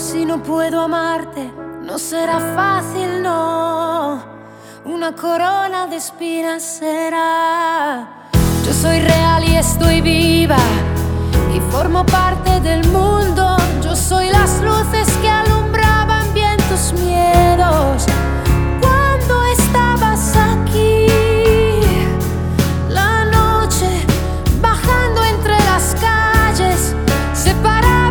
Si no puedo amarte, no será fácil, no. Una corona de espinas será. Yo soy real y estoy viva y formo parte del mundo.